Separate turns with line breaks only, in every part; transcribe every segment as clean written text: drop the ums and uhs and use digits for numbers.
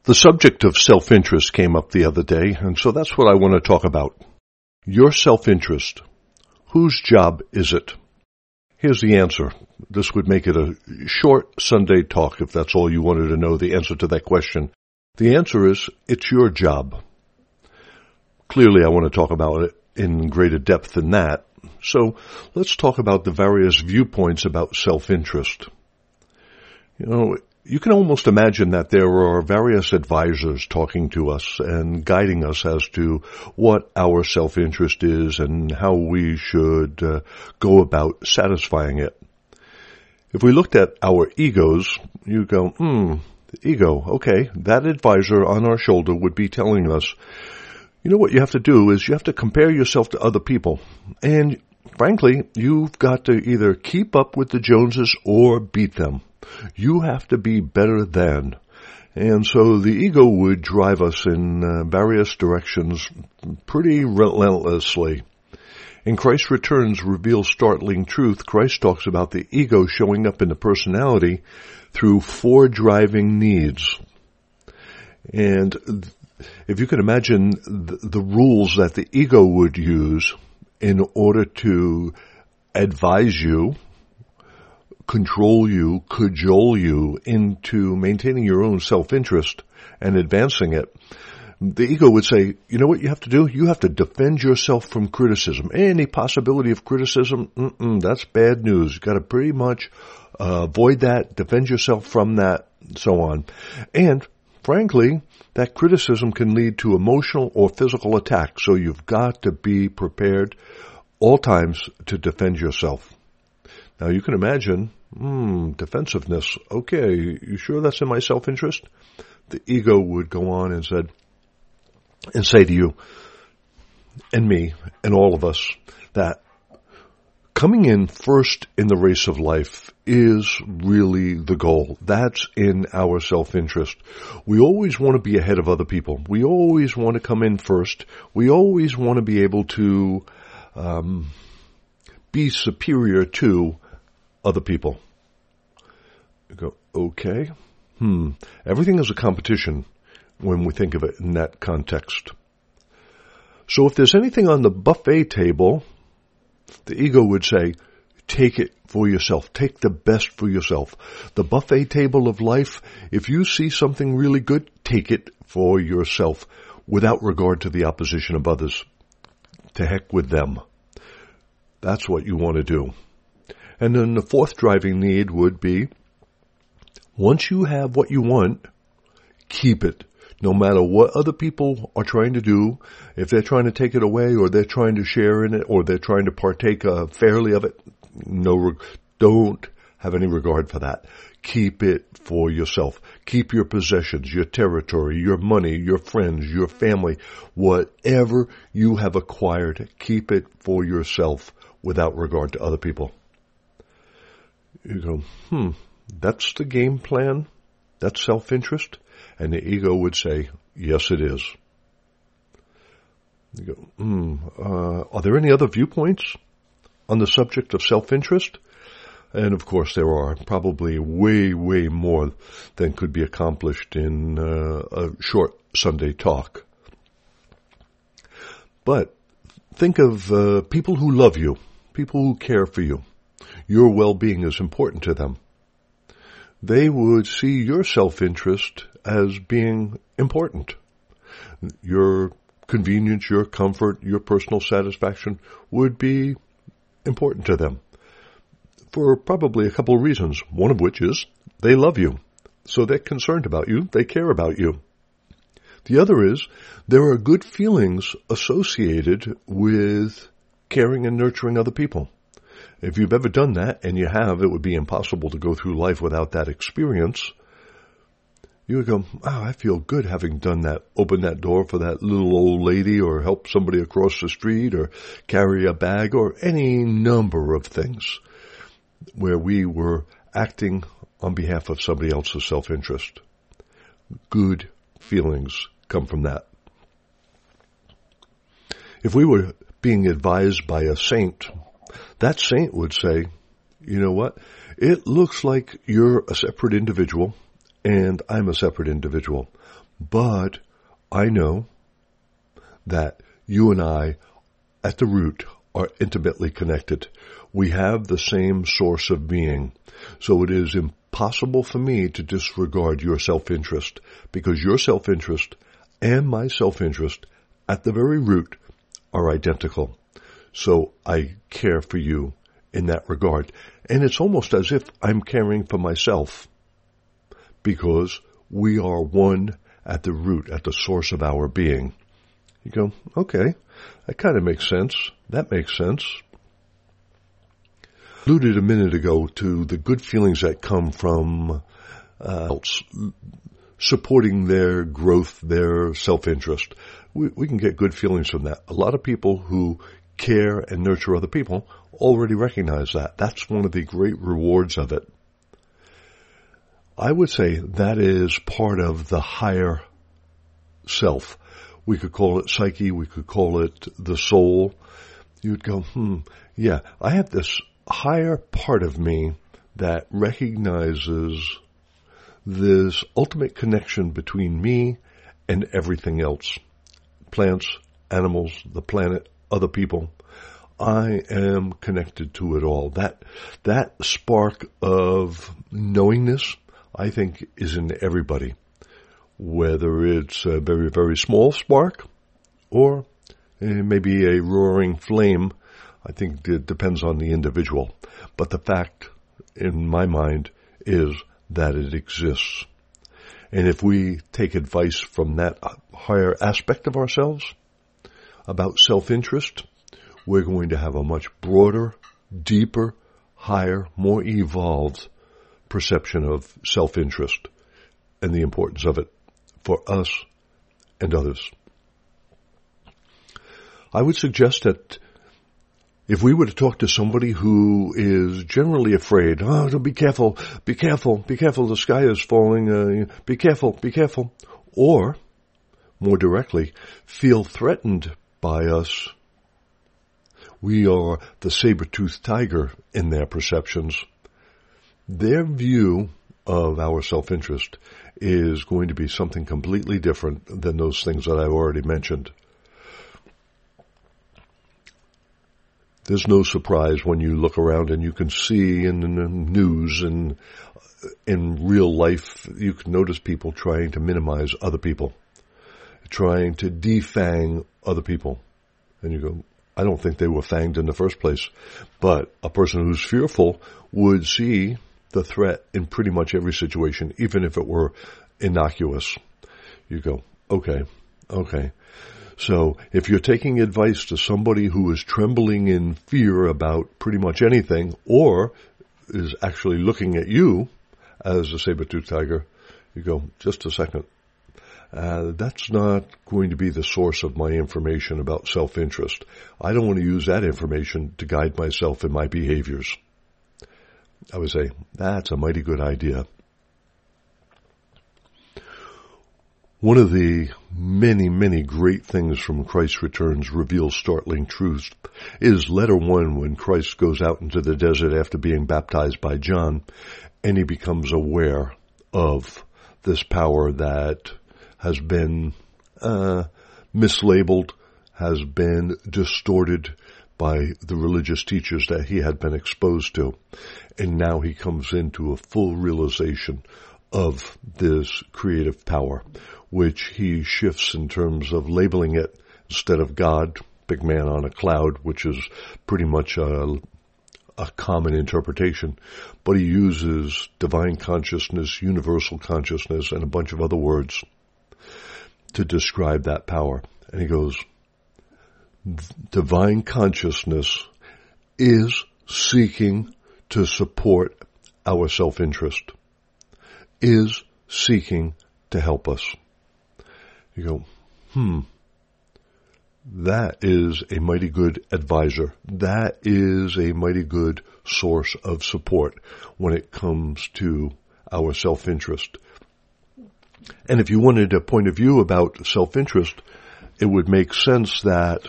The subject of self-interest came up the other day, and so that's what I want to talk about. Your self-interest. Whose job is it? Here's the answer. This would make it a short Sunday talk if that's all you wanted to know, the answer to that question. The answer is, it's your job. Clearly, I want to talk about it in greater depth than that. So let's talk about the various viewpoints about self-interest. You can almost imagine that there are various advisors talking to us and guiding us as to what our self-interest is and how we should go about satisfying it. If we looked at our egos, you go, ego, okay, that advisor on our shoulder would be telling us, what you have to do is you have to compare yourself to other people. And frankly, you've got to either keep up with the Joneses or beat them. You have to be better than. And so the ego would drive us in various directions pretty relentlessly. In Christ Returns Reveals Startling Truth, Christ talks about the ego showing up in the personality through 4 driving needs. And if you can imagine the rules that the ego would use in order to advise you, control you, cajole you into maintaining your own self-interest and advancing it, the ego would say, you know what you have to do? You have to defend yourself from criticism. Any possibility of criticism, that's bad news. You've got to pretty much avoid that, defend yourself from that, so on. And frankly, that criticism can lead to emotional or physical attack, so you've got to be prepared all times to defend yourself. Now you can imagine, defensiveness. Okay, you sure that's in my self-interest? The ego would go on and say to you and me and all of us that coming in first in the race of life is really the goal. That's in our self-interest. We always want to be ahead of other people. We always want to come in first. We always want to be able to be superior to other people. You go, okay. Everything is a competition when we think of it in that context. So if there's anything on the buffet table, the ego would say, take it for yourself. Take the best for yourself. The buffet table of life, if you see something really good, take it for yourself without regard to the opposition of others. To heck with them. That's what you want to do. And then the 4th driving need would be, once you have what you want, keep it. No matter what other people are trying to do, if they're trying to take it away or they're trying to share in it or they're trying to partake fairly of it, don't have any regard for that. Keep it for yourself. Keep your possessions, your territory, your money, your friends, your family, whatever you have acquired, keep it for yourself without regard to other people. You go, that's the game plan? That's self-interest? And the ego would say, yes, it is. You go, are there any other viewpoints on the subject of self-interest? And of course there are probably way, way more than could be accomplished in a short Sunday talk. But think of people who love you, people who care for you. Your well-being is important to them. They would see your self-interest as being important. Your convenience, your comfort, your personal satisfaction would be important to them for probably a couple of reasons, one of which is they love you. So they're concerned about you. They care about you. The other is there are good feelings associated with caring and nurturing other people. If you've ever done that, and you have, it would be impossible to go through life without that experience. You would go, I feel good having done that. Open that door for that little old lady or help somebody across the street or carry a bag or any number of things where we were acting on behalf of somebody else's self-interest. Good feelings come from that. If we were being advised by a saint, that saint would say, you know what? It looks like you're a separate individual and I'm a separate individual. But I know that you and I, at the root, are intimately connected. We have the same source of being. So it is impossible for me to disregard your self-interest, because your self-interest and my self-interest at the very root are identical. So I care for you in that regard. And it's almost as if I'm caring for myself, because we are one at the root, at the source of our being. You go, okay, that kind of makes sense. That makes sense. I alluded a minute ago to the good feelings that come from supporting their growth, their self-interest. We can get good feelings from that. A lot of people who care and nurture other people already recognize that. That's one of the great rewards of it. I would say that is part of the higher self. We could call it psyche. We could call it the soul. You'd go, yeah, I have this higher part of me that recognizes this ultimate connection between me and everything else. Plants, animals, the planet, other people. I am connected to it all. That spark of knowingness, I think, is in everybody. Whether it's a very, very small spark or maybe a roaring flame, I think it depends on the individual. But the fact, in my mind, is that it exists. And if we take advice from that higher aspect of ourselves about self-interest, we're going to have a much broader, deeper, higher, more evolved perception of self-interest and the importance of it for us and others. I would suggest that if we were to talk to somebody who is generally afraid, be careful, be careful, be careful, the sky is falling, be careful, or, more directly, feel threatened by us, we are the saber-toothed tiger in their perceptions. Their view of our self-interest is going to be something completely different than those things that I've already mentioned. There's no surprise when you look around and you can see in the news and in real life, you can notice people trying to minimize other people, trying to defang other people. And you go, I don't think they were fanged in the first place. But a person who's fearful would see the threat in pretty much every situation, even if it were innocuous. You go, okay. So if you're taking advice to somebody who is trembling in fear about pretty much anything, or is actually looking at you as a saber-toothed tiger, you go, just a second. That's not going to be the source of my information about self-interest. I don't want to use that information to guide myself in my behaviors. I would say, that's a mighty good idea. One of the many, many great things from Christ's returns reveals startling truths is letter 1, when Christ goes out into the desert after being baptized by John, and he becomes aware of this power that has been mislabeled, has been distorted by the religious teachers that he had been exposed to. And now he comes into a full realization of this creative power, which he shifts in terms of labeling it, instead of God, big man on a cloud, which is pretty much a common interpretation. But he uses divine consciousness, universal consciousness, and a bunch of other words to describe that power. And he goes, divine consciousness is seeking to support our self-interest, is seeking to help us. You go, that is a mighty good advisor. That is a mighty good source of support when it comes to our self-interest. And if you wanted a point of view about self-interest, it would make sense that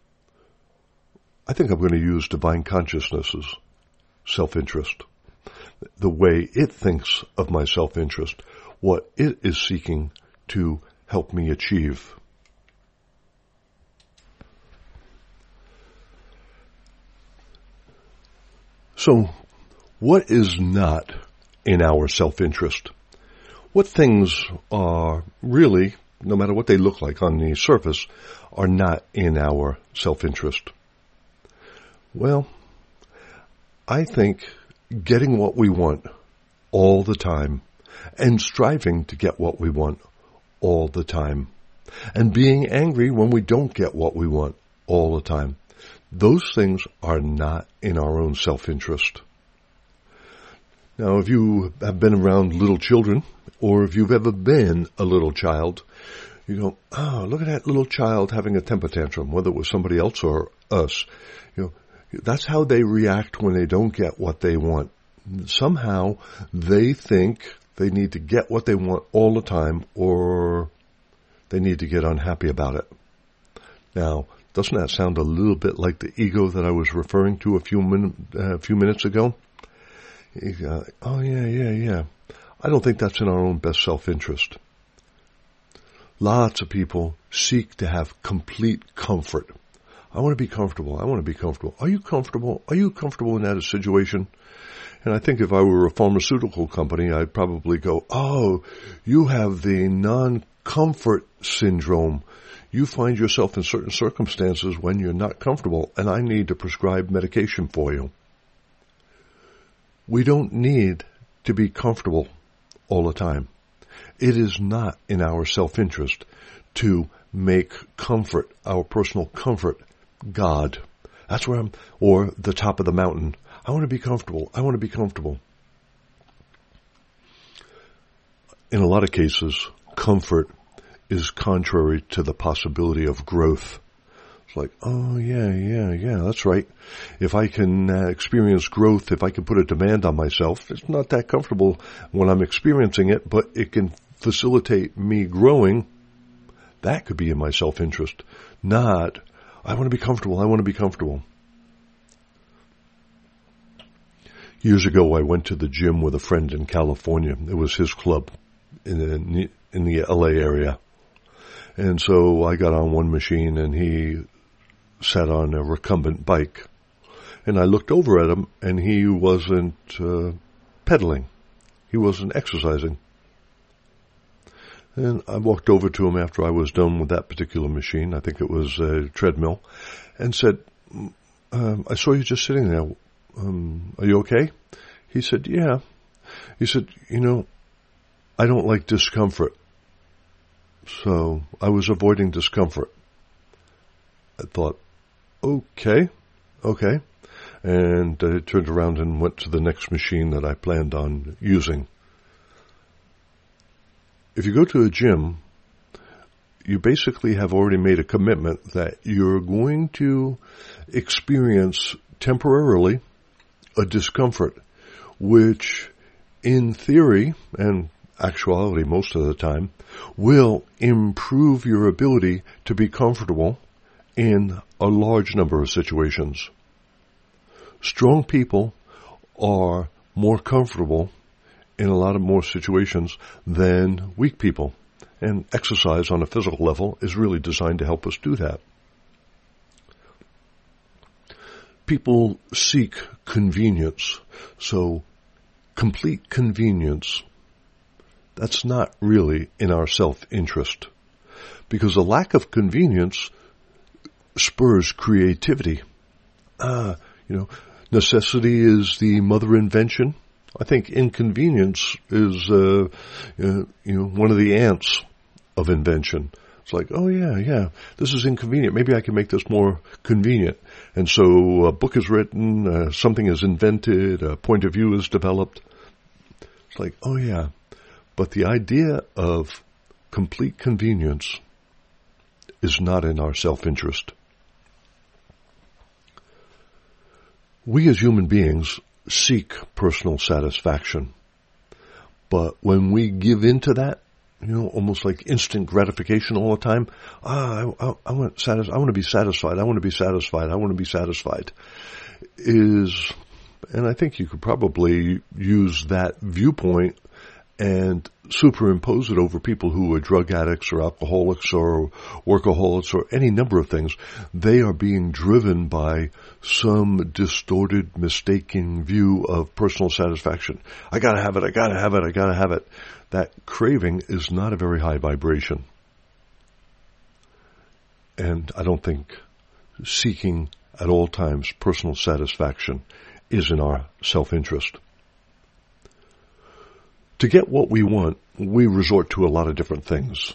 I think I'm going to use divine consciousness as self-interest. the way it thinks of my self-interest, what it is seeking to help me achieve. So, what is not in our self-interest? What things are really, no matter what they look like on the surface, are not in our self-interest? Well, I think getting what we want all the time and striving to get what we want all the time and being angry when we don't get what we want all the time, those things are not in our own self-interest. Now, if you have been around little children, or if you've ever been a little child, you go, oh, look at that little child having a temper tantrum, whether it was somebody else or us. That's how they react when they don't get what they want. Somehow they think they need to get what they want all the time, or they need to get unhappy about it. Now, doesn't that sound a little bit like the ego that I was referring to a few minutes ago? Oh, yeah. I don't think that's in our own best self-interest. Lots of people seek to have complete comfort. I want to be comfortable. Are you comfortable? Are you comfortable in that situation? And I think if I were a pharmaceutical company, I'd probably go, oh, you have the non-comfort syndrome. You find yourself in certain circumstances when you're not comfortable, and I need to prescribe medication for you. We don't need to be comfortable all the time. It is not in our self-interest to make comfort, our personal comfort, God. That's where or the top of the mountain. I want to be comfortable. In a lot of cases, comfort is contrary to the possibility of growth. It's like, oh, yeah, that's right. If I can experience growth, if I can put a demand on myself, it's not that comfortable when I'm experiencing it, but it can facilitate me growing. That could be in my self-interest. Not, I want to be comfortable. Years ago, I went to the gym with a friend in California. It was his club in the LA area. And so I got on one machine and he sat on a recumbent bike. And I looked over at him and he wasn't pedaling. He wasn't exercising. And I walked over to him after I was done with that particular machine. I think it was a treadmill. And said, I saw you just sitting there. Are you okay? He said, yeah. He said, I don't like discomfort. So I was avoiding discomfort. I thought, okay. And I turned around and went to the next machine that I planned on using. If you go to a gym, you basically have already made a commitment that you're going to experience temporarily a discomfort, which in theory and actuality most of the time will improve your ability to be comfortable in a large number of situations. Strong people are more comfortable in a lot of more situations than weak people. And exercise on a physical level is really designed to help us do that. People seek convenience. So complete convenience, that's not really in our self-interest. Because a lack of convenience spurs creativity. Necessity is the mother invention. I think inconvenience is, one of the ants of invention. It's like, oh yeah, this is inconvenient. Maybe I can make this more convenient. And so a book is written, something is invented, a point of view is developed. It's like, oh yeah. But the idea of complete convenience is not in our self-interest. We as human beings seek personal satisfaction. But when we give into that, almost like instant gratification all the time, I want to be satisfied, is And I think you could probably use that viewpoint and superimpose it over people who are drug addicts or alcoholics or workaholics or any number of things. They are being driven by some distorted, mistaken view of personal satisfaction. I gotta have it, I gotta have it, I gotta have it. That craving is not a very high vibration. And I don't think seeking at all times personal satisfaction is in our self-interest. To get what we want, we resort to a lot of different things.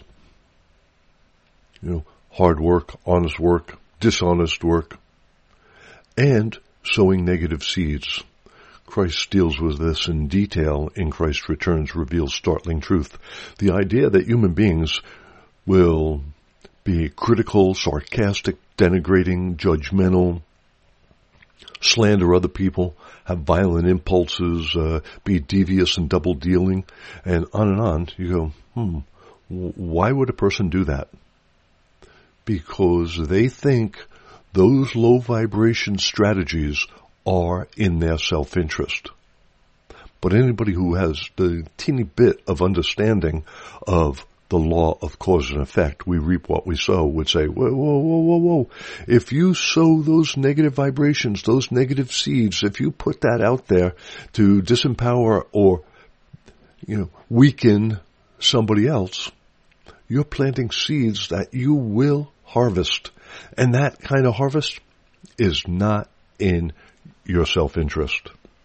Hard work, honest work, dishonest work, and sowing negative seeds. Christ deals with this in detail in Christ Returns, reveals startling truth. The idea that human beings will be critical, sarcastic, denigrating, judgmental, slander other people, have violent impulses, be devious and double-dealing, and on. You go, why would a person do that? Because they think those low-vibration strategies are in their self-interest. But anybody who has the teeny bit of understanding of the law of cause and effect, we reap what we sow, would say, whoa. If you sow those negative vibrations, those negative seeds, if you put that out there to disempower or, weaken somebody else, you're planting seeds that you will harvest. And that kind of harvest is not in your self-interest.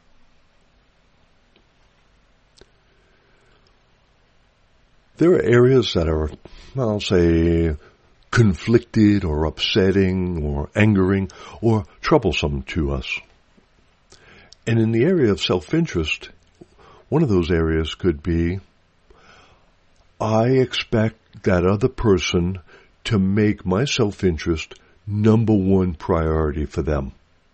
There are areas that are, I'll say, conflicted or upsetting or angering or troublesome to us. And in the area of self-interest, one of those areas could be, I expect that other person to make my self-interest number one priority for them.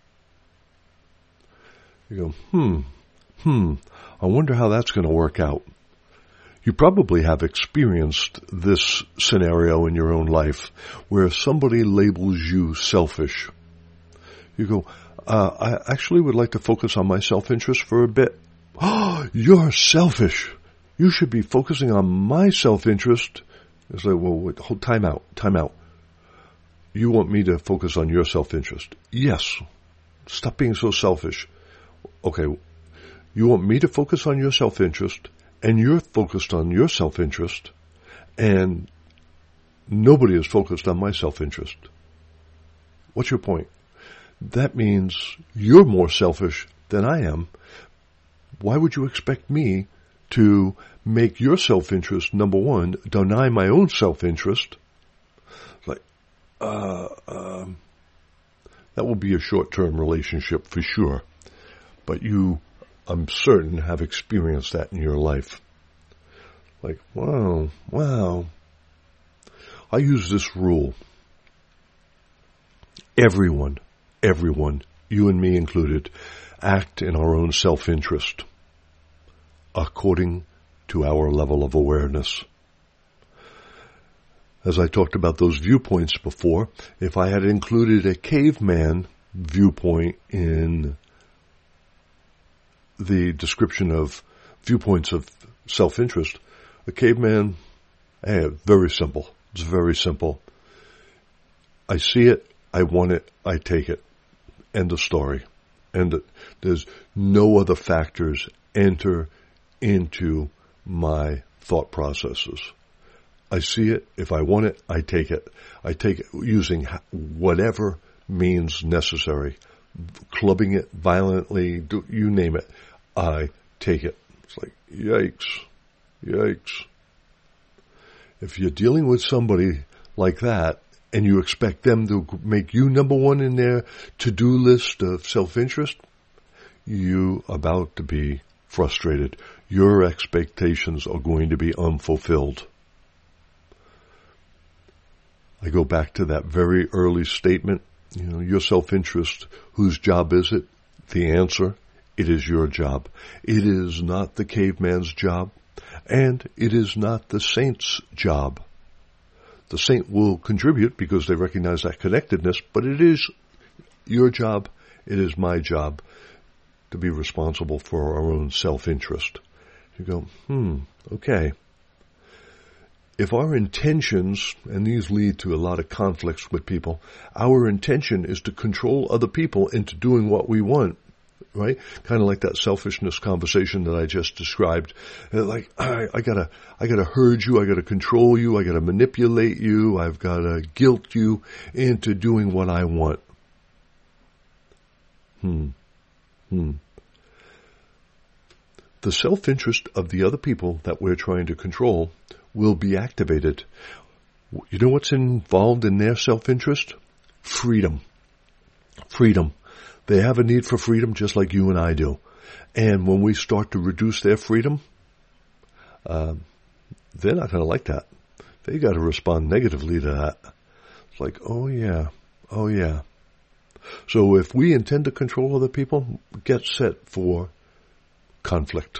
You go, I wonder how that's going to work out. You probably have experienced this scenario in your own life where somebody labels you selfish. You go, I actually would like to focus on my self-interest for a bit. Oh, you're selfish. You should be focusing on my self-interest. It's like, well, hold, time out. You want me to focus on your self-interest? Yes. Stop being so selfish. Okay, you want me to focus on your self-interest, and you're focused on your self-interest, and nobody is focused on my self-interest. What's your point? That means you're more selfish than I am. Why would you expect me to make your self-interest number one, deny my own self-interest? That will be a short-term relationship for sure. But you, I'm certain, have experienced that in your life. Like, wow. I use this rule. Everyone, you and me included, act in our own self-interest according to our level of awareness. As I talked about those viewpoints before, if I had included a caveman viewpoint in the description of viewpoints of self-interest, a caveman, very simple. It's very simple. I see it, I want it, I take it. End of story. And there's no other factors enter into my thought processes. I see it, if I want it, I take it. I take it using whatever means necessary. Clubbing it violently, you name it, I take it. It's like, yikes. If you're dealing with somebody like that, and you expect them to make you number one in their to-do list of self-interest, you're about to be frustrated. Your expectations are going to be unfulfilled. I go back to that very early statement. Your self-interest, whose job is it? The answer, it is your job. It is not the caveman's job, and it is not the saint's job. The saint will contribute because they recognize that connectedness, but it is your job, it is my job to be responsible for our own self-interest. You go, okay. If our intentions, and these lead to a lot of conflicts with people, our intention is to control other people into doing what we want, right? Kind of like that selfishness conversation that I just described. Like, I gotta herd you, I gotta control you, I gotta manipulate you, I've gotta guilt you into doing what I want. The self-interest of the other people that we're trying to control will be activated. You know what's involved in their self-interest? Freedom. Freedom. They have a need for freedom just like you and I do. And when we start to reduce their freedom, they're not going to like that. They got to respond negatively to that. It's like, oh yeah. So if we intend to control other people, get set for conflict.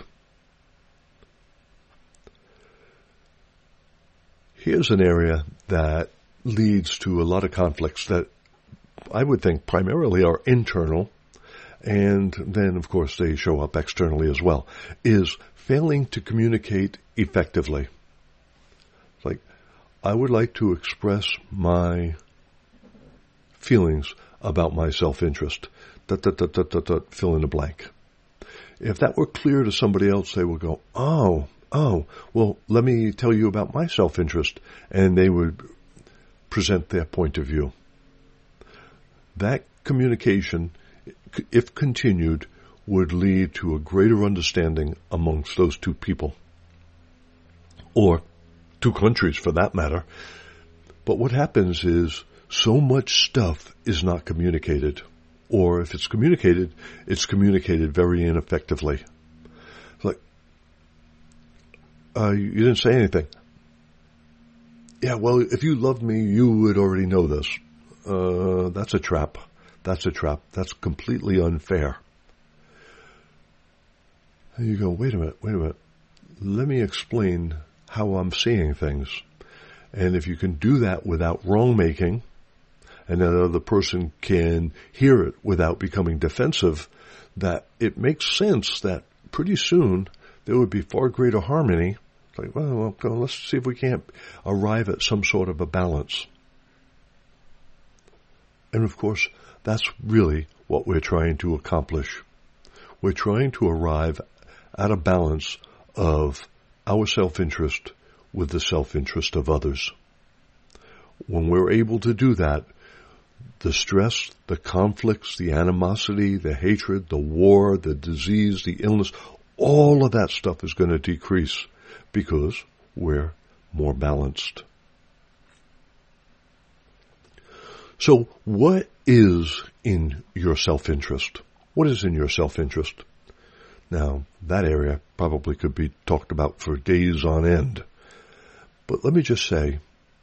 Here's an area that leads to a lot of conflicts that I would think primarily are internal, and then, of course, they show up externally as well, is failing to communicate effectively. It's like, I would like to express my feelings about my self-interest. Fill in the blank. If that were clear to somebody else, they would go, oh, well, let me tell you about my self-interest, and they would present their point of view. That communication, if continued, would lead to a greater understanding amongst those two people, or two countries for that matter. But what happens is so much stuff is not communicated, or if it's communicated very ineffectively. Like, you didn't say anything. Yeah, well, if you loved me, you would already know this. That's a trap. That's That's completely unfair. And you go, wait a minute. Let me explain how I'm seeing things. And if you can do that without wrong-making, and that other person can hear it without becoming defensive, that it makes sense that pretty soon there would be far greater harmony. It's like, well, let's see if we can't arrive at some sort of a balance. And of course, that's really what we're trying to accomplish. We're trying to arrive at a balance of our self-interest with the self-interest of others. When we're able to do that, the stress, the conflicts, the animosity, the hatred, the war, the disease, the illness, all of that stuff is going to decrease because we're more balanced. So what is in your self-interest? What is in your self-interest? Now, that area probably could be talked about for days on end. But let me just say,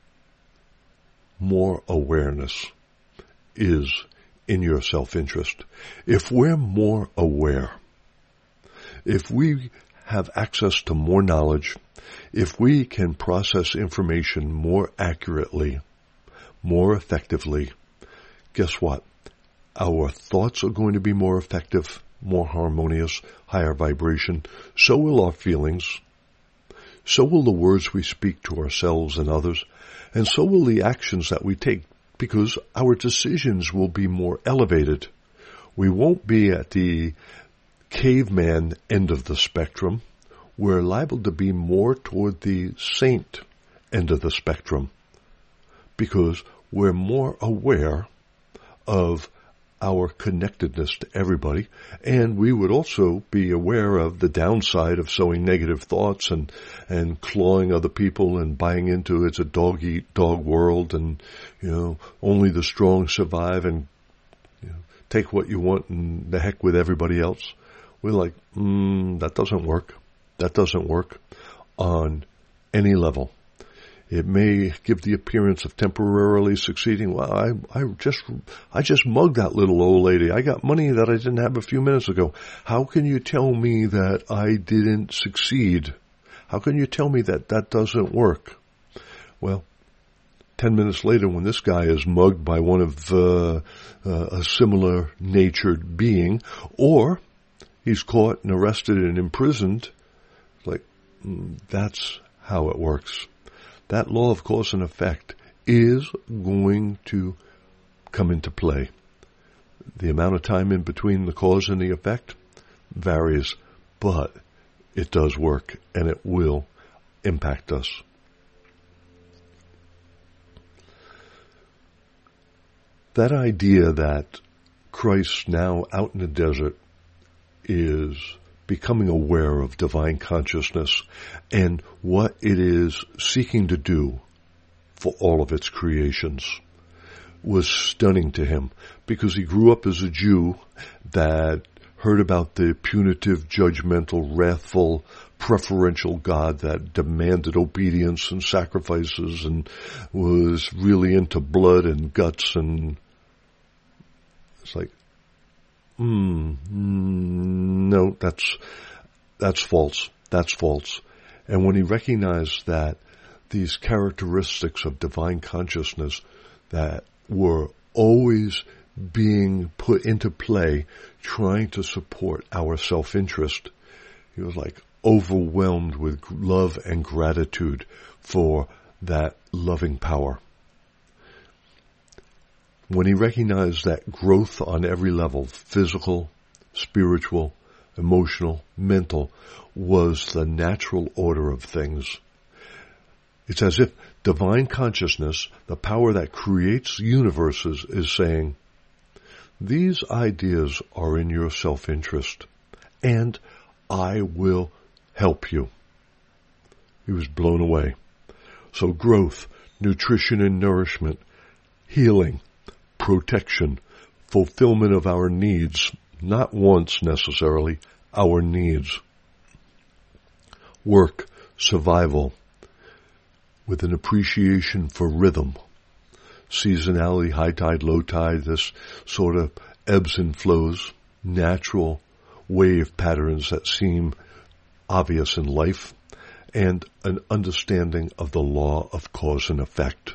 more awareness is in your self-interest. If we're more aware, if we have access to more knowledge, if we can process information more accurately, more effectively, guess what? Our thoughts are going to be more effective, more harmonious, higher vibration. So will our feelings. So will the words we speak to ourselves and others. And so will the actions that we take, because our decisions will be more elevated. We won't be at the caveman end of the spectrum. We're liable to be more toward the saint end of the spectrum, because we're more aware of our connectedness to everybody, and we would also be aware of the downside of sowing negative thoughts and clawing other people and buying into it's a dog-eat-dog world, and only the strong survive, and take what you want and the heck with everybody else. We're like, that doesn't work. That doesn't work on any level. It may give the appearance of temporarily succeeding. Well, I just mugged that little old lady. I got money that I didn't have a few minutes ago. How can you tell me that I didn't succeed? How can you tell me that that doesn't work? Well, 10 minutes later, when this guy is mugged by one of a similar natured being, or he's caught and arrested and imprisoned. Like, that's how it works. That law of cause and effect is going to come into play. The amount of time in between the cause and the effect varies, but it does work, and it will impact us. That idea that Christ now out in the desert is becoming aware of divine consciousness and what it is seeking to do for all of its creations was stunning to him, because he grew up as a Jew that heard about the punitive, judgmental, wrathful, preferential God that demanded obedience and sacrifices and was really into blood and guts, and it's like, no, that's false. That's false. And when he recognized that these characteristics of divine consciousness that were always being put into play, trying to support our self-interest, he was like overwhelmed with love and gratitude for that loving power. When he recognized that growth on every level, physical, spiritual, emotional, mental, was the natural order of things, it's as if divine consciousness, the power that creates universes, is saying, these ideas are in your self-interest, and I will help you. He was blown away. So growth, nutrition and nourishment, healing, protection, fulfillment of our needs, not wants necessarily, our needs. Work, survival, with an appreciation for rhythm, seasonality, high tide, low tide, this sort of ebbs and flows, natural wave patterns that seem obvious in life, and an understanding of the law of cause and effect.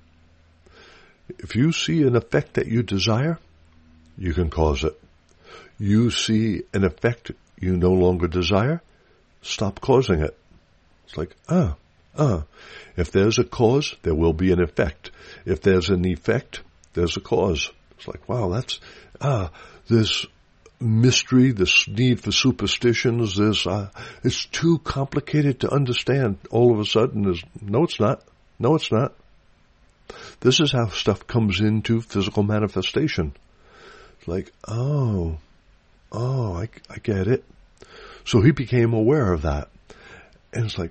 If you see an effect that you desire, you can cause it. You see an effect you no longer desire, stop causing it. It's like, if there's a cause, there will be an effect. If there's an effect, there's a cause. It's like, wow, that's, this mystery, this need for superstitions, it's too complicated to understand. All of a sudden, no, it's not. No, it's not. This is how stuff comes into physical manifestation. It's like, I get it. So he became aware of that. And it's like,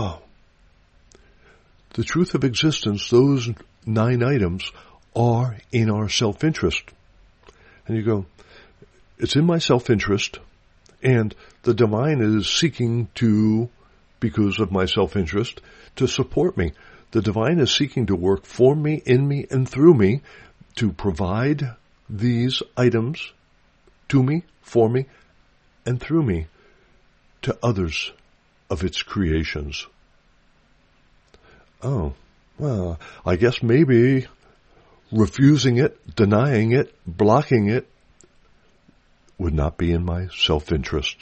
the truth of existence, those 9 items are in our self-interest. And you go, it's in my self-interest, and the divine is seeking to, because of my self-interest, to support me. The divine is seeking to work for me, in me, and through me to provide these items to me, for me, and through me to others of its creations. Oh, well, I guess maybe refusing it, denying it, blocking it would not be in my self-interest.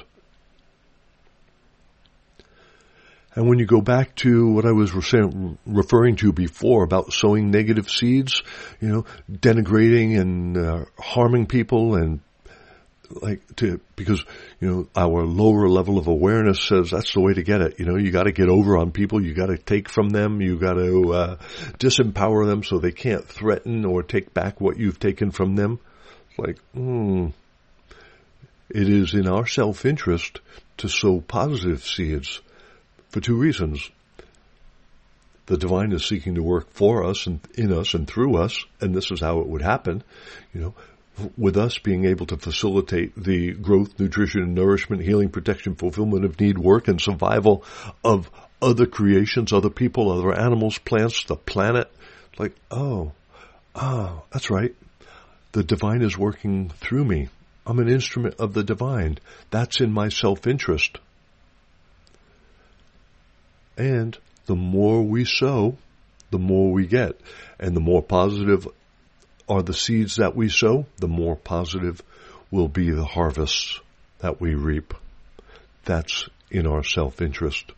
And when you go back to what I was referring to before about sowing negative seeds, denigrating and harming people, and because our lower level of awareness says that's the way to get it. You got to get over on people. You got to take from them. You got to disempower them so they can't threaten or take back what you've taken from them. It's like, it is in our self-interest to sow positive seeds. For 2 reasons. The divine is seeking to work for us and in us and through us, and this is how it would happen, with us being able to facilitate the growth, nutrition, and nourishment, healing, protection, fulfillment of need, work, and survival of other creations, other people, other animals, plants, the planet. Like, that's right. The divine is working through me. I'm an instrument of the divine. That's in my self-interest. And the more we sow, the more we get. And the more positive are the seeds that we sow, the more positive will be the harvests that we reap. That's in our self-interest.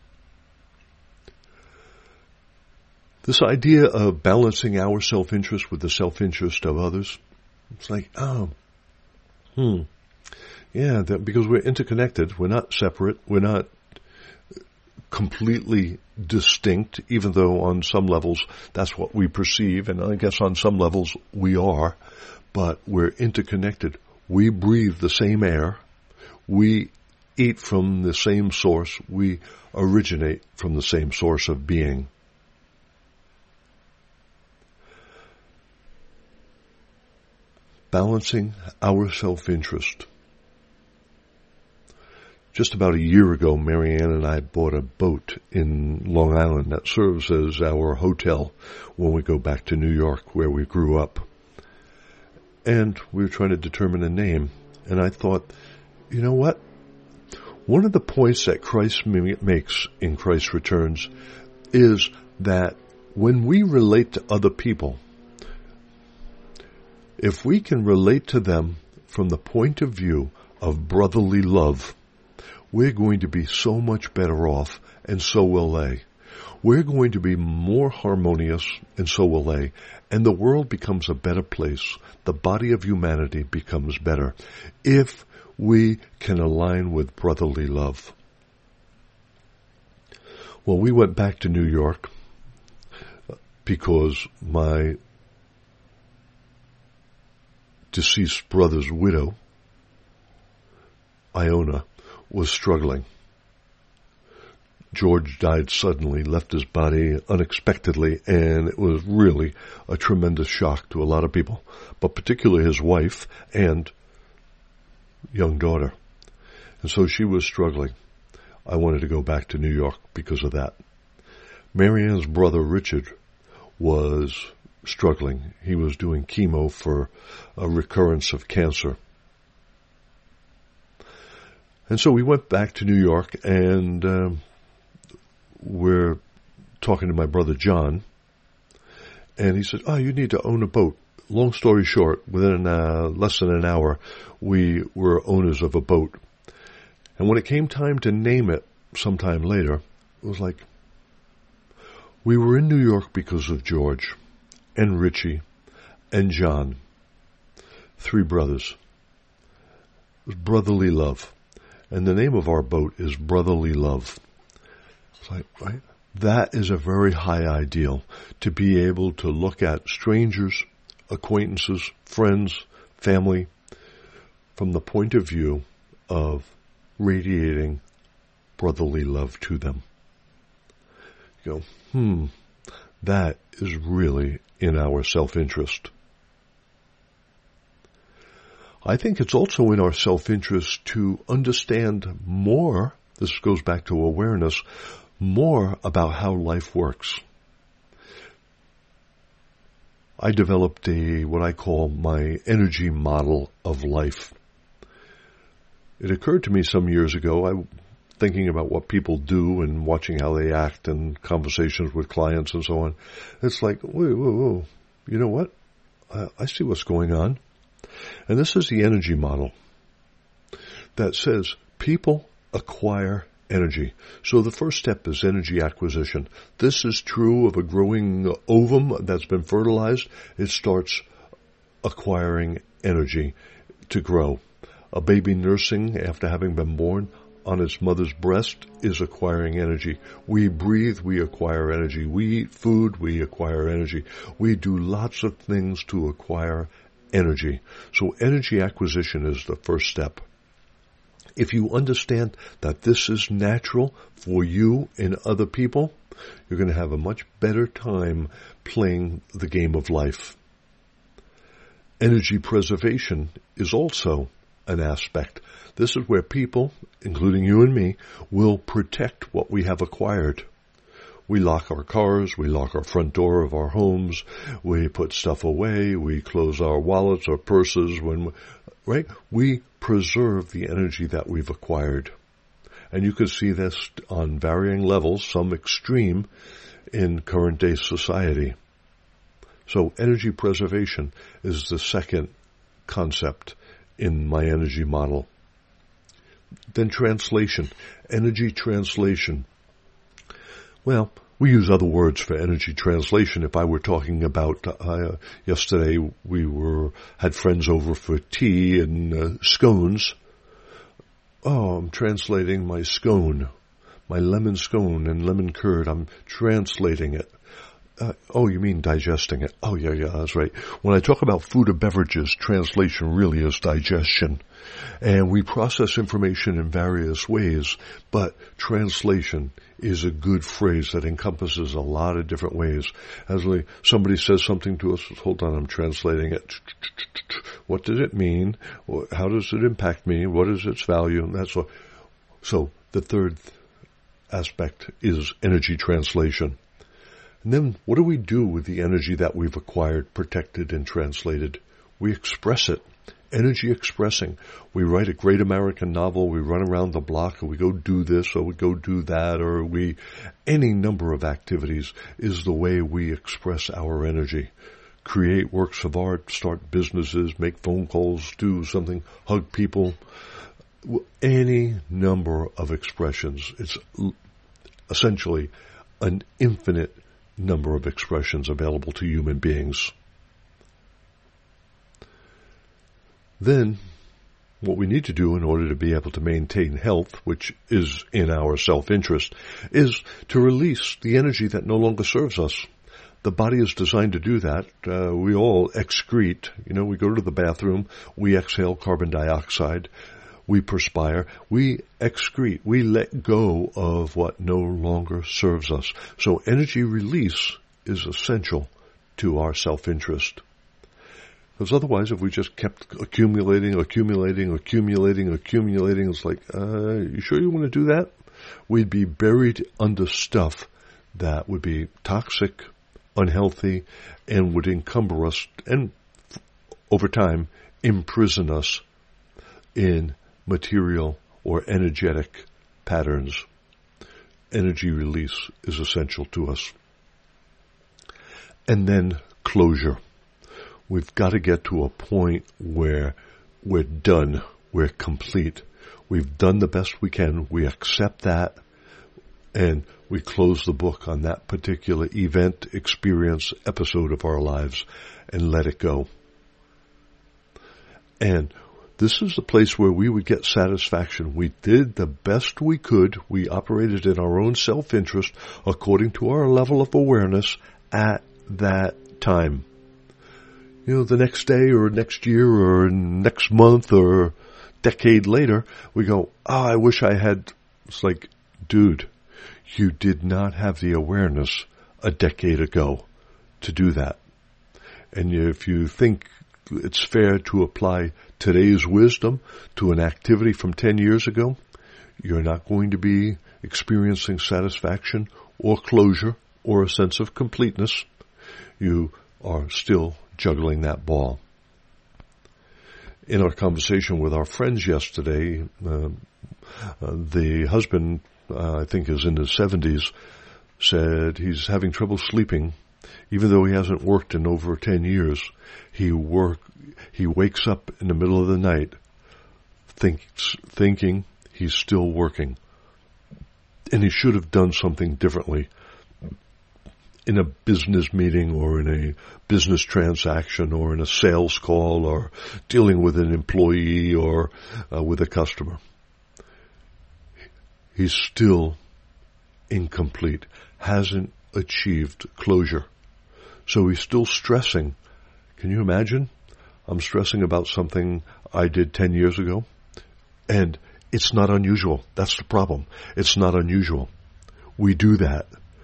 This idea of balancing our self-interest with the self-interest of others, it's like, because we're interconnected, we're not separate, we're not completely distinct, even though on some levels that's what we perceive, and I guess on some levels we are, but we're interconnected. We breathe the same air, we eat from the same source, we originate from the same source of being. Balancing our self-interest. Just about a year ago, Marianne and I bought a boat in Long Island that serves as our hotel when we go back to New York, where we grew up. And we were trying to determine a name. And I thought, you know what? One of the points that Christ makes in Christ Returns is that when we relate to other people, if we can relate to them from the point of view of brotherly love, we're going to be so much better off, and so will they. We're going to be more harmonious, and so will they. And the world becomes a better place. The body of humanity becomes better if we can align with brotherly love. Well, we went back to New York because my deceased brother's widow, Iona, was struggling. George died suddenly, left his body unexpectedly, and it was really a tremendous shock to a lot of people, but particularly his wife and young daughter. And so she was struggling. I wanted to go back to New York because of that. Marianne's brother, Richard, was struggling. He was doing chemo for a recurrence of cancer. And so we went back to New York, and we're talking to my brother John, and he said, you need to own a boat. Long story short, within less than an hour, we were owners of a boat. And when it came time to name it sometime later, it was like, we were in New York because of George and Richie and John, 3 brothers. It was brotherly love. And the name of our boat is Brotherly Love. It's like, right? That is a very high ideal, to be able to look at strangers, acquaintances, friends, family, from the point of view of radiating brotherly love to them. You go, that is really in our self-interest. I think it's also in our self-interest to understand more, this goes back to awareness, more about how life works. I developed what I call my energy model of life. It occurred to me some years ago, thinking about what people do and watching how they act and conversations with clients and so on. It's like, whoa, you know what? I see what's going on. And this is the energy model that says people acquire energy. So the first step is energy acquisition. This is true of a growing ovum that's been fertilized. It starts acquiring energy to grow. A baby nursing after having been born on its mother's breast is acquiring energy. We breathe, we acquire energy. We eat food, we acquire energy. We do lots of things to acquire energy. So energy acquisition is the first step. If you understand that this is natural for you and other people, you're going to have a much better time playing the game of life. Energy preservation is also an aspect. This is where people, including you and me, will protect what we have acquired. We lock our cars, we lock our front door of our homes, we put stuff away, we close our wallets or purses right? We preserve the energy that we've acquired. And you can see this on varying levels, some extreme, in current day society. So energy preservation is the second concept in my energy model. Then translation, energy translation. Well, we use other words for energy translation. If I were talking about, yesterday we had friends over for tea and scones. Oh, I'm translating my scone, my lemon scone and lemon curd. I'm translating it. Oh, you mean digesting it? Oh, yeah, that's right. When I talk about food or beverages, translation really is digestion. And we process information in various ways, but translation is a good phrase that encompasses a lot of different ways. As somebody says something to us, hold on, I'm translating it. What does it mean? How does it impact me? What is its value? And that's what. So the third aspect is energy translation. And then what do we do with the energy that we've acquired, protected, and translated? We express it. Energy expressing. We write a great American novel, we run around the block, or we go do this, or we go do that, or any number of activities is the way we express our energy. Create works of art, start businesses, make phone calls, do something, hug people. Any number of expressions. It's essentially an infinite number of expressions available to human beings. Then, what we need to do in order to be able to maintain health, which is in our self-interest, is to release the energy that no longer serves us. The body is designed to do that. We all excrete. We go to the bathroom, we exhale carbon dioxide, we perspire, we excrete, we let go of what no longer serves us. So energy release is essential to our self-interest. Because otherwise, if we just kept accumulating, it's like, you sure you want to do that? We'd be buried under stuff that would be toxic, unhealthy, and would encumber us and, over time, imprison us in material or energetic patterns. Energy release is essential to us. And then closure. We've got to get to a point where we're done, we're complete. We've done the best we can, we accept that, and we close the book on that particular event, experience, episode of our lives, and let it go. And this is the place where we would get satisfaction. We did the best we could. We operated in our own self-interest according to our level of awareness at that time. The next day or next year or next month or decade later, we go, I wish I had. It's like, dude, you did not have the awareness a decade ago to do that. And if you think it's fair to apply today's wisdom to an activity from 10 years ago, you're not going to be experiencing satisfaction or closure or a sense of completeness. You are still juggling that ball. In our conversation with our friends yesterday, the husband, I think is in his 70s, said he's having trouble sleeping. Even though he hasn't worked in over 10 years, he wakes up in the middle of the night thinking he's still working. And he should have done something differently in a business meeting or in a business transaction or in a sales call or dealing with an employee or with a customer. He's still incomplete, hasn't achieved closure. So he's still stressing. Can you imagine? I'm stressing about something I did 10 years ago, and it's not unusual. That's the problem. It's not unusual. We do that.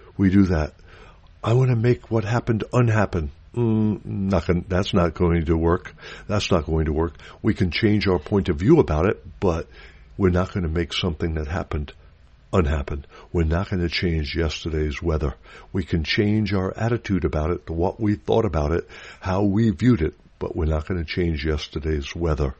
I want to make what happened unhappen. That's not going to work. That's not going to work. We can change our point of view about it, but we're not going to make something that happened unhappen. We're not going to change yesterday's weather. We can change our attitude about it, what we thought about it, how we viewed it, but we're not going to change yesterday's weather.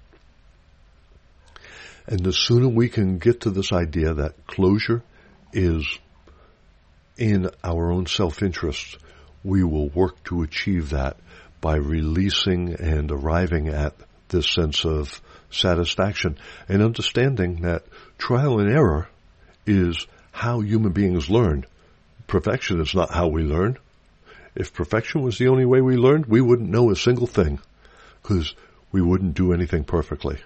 And the sooner we can get to this idea that closure is in our own self-interest, we will work to achieve that by releasing and arriving at this sense of satisfaction and understanding that trial and error is how human beings learn. Perfection is not how we learn. If perfection was the only way we learned, we wouldn't know a single thing because we wouldn't do anything perfectly.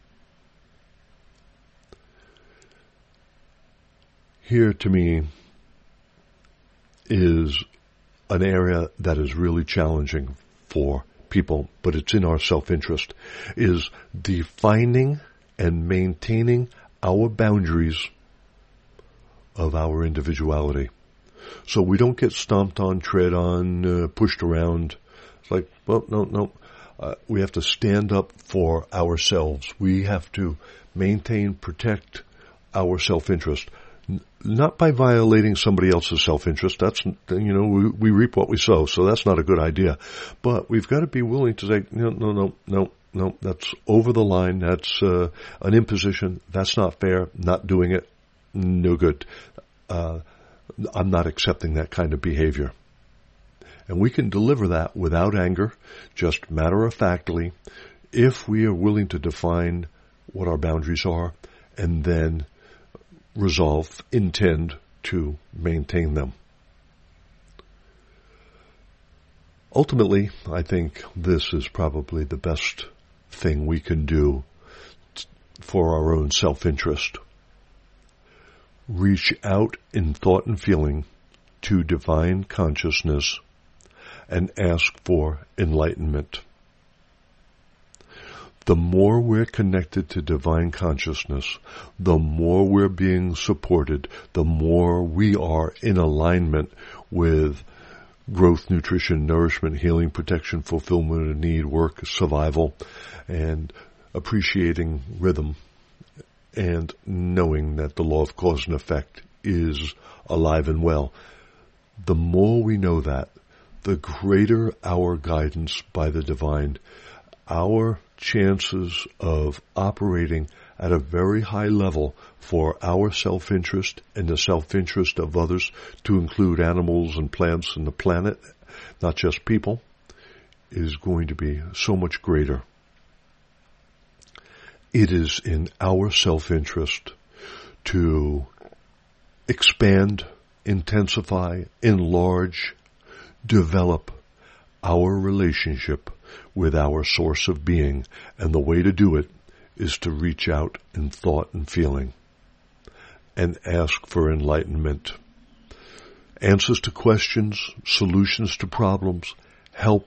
Here, to me, is an area that is really challenging for people, but it's in our self-interest, is defining and maintaining our boundaries of our individuality. So we don't get stomped on, tread on, pushed around. It's like, well, no. We have to stand up for ourselves. We have to maintain, protect our self-interest. Not by violating somebody else's self-interest. That's, we reap what we sow, so that's not a good idea. But we've got to be willing to say, no, that's over the line. That's an imposition. That's not fair. Not doing it. No good. I'm not accepting that kind of behavior. And we can deliver that without anger, just matter-of-factly, if we are willing to define what our boundaries are and then intend to maintain them. Ultimately, I think this is probably the best thing we can do for our own self-interest. Reach out in thought and feeling to divine consciousness and ask for enlightenment. The more we're connected to divine consciousness, the more we're being supported, the more we are in alignment with growth, nutrition, nourishment, healing, protection, fulfillment of need, work, survival, and appreciating rhythm, and knowing that the law of cause and effect is alive and well. The more we know that, the greater our guidance by the divine, our chances of operating at a very high level for our self-interest and the self-interest of others, to include animals and plants and the planet, not just people, is going to be so much greater. It is in our self-interest to expand, intensify, enlarge, develop our relationship with our source of being, and the way to do it is to reach out in thought and feeling and ask for enlightenment. Answers to questions, solutions to problems, help.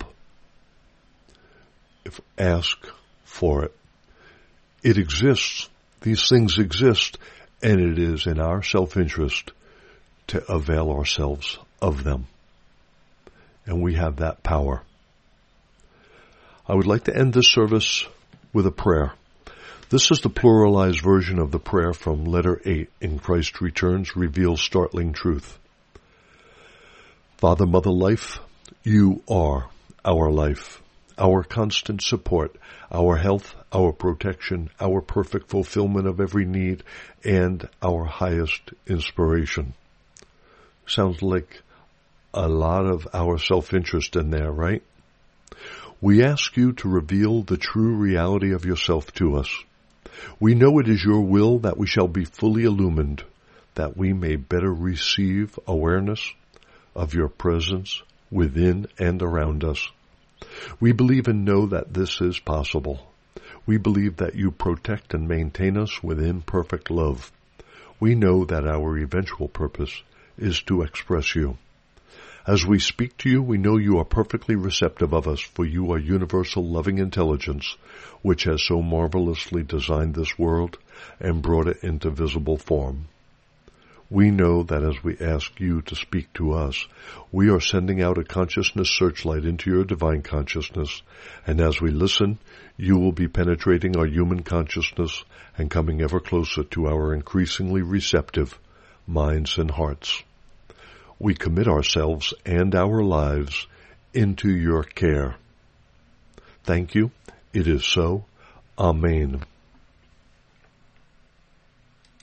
Ask for it. It exists. These things exist, and it is in our self-interest to avail ourselves of them. And we have that power. I would like to end this service with a prayer. This is the pluralized version of the prayer from letter 8 in Christ Returns, reveals startling truth. Father, Mother, Life, you are our life, our constant support, our health, our protection, our perfect fulfillment of every need, and our highest inspiration. Sounds like a lot of our self-interest in there, right? We ask you to reveal the true reality of yourself to us. We know it is your will that we shall be fully illumined, that we may better receive awareness of your presence within and around us. We believe and know that this is possible. We believe that you protect and maintain us within perfect love. We know that our eventual purpose is to express you. As we speak to you, we know you are perfectly receptive of us, for you are universal loving intelligence, which has so marvelously designed this world and brought it into visible form. We know that as we ask you to speak to us, we are sending out a consciousness searchlight into your divine consciousness, and as we listen, you will be penetrating our human consciousness and coming ever closer to our increasingly receptive minds and hearts. We commit ourselves and our lives into your care. Thank you. It is so. Amen.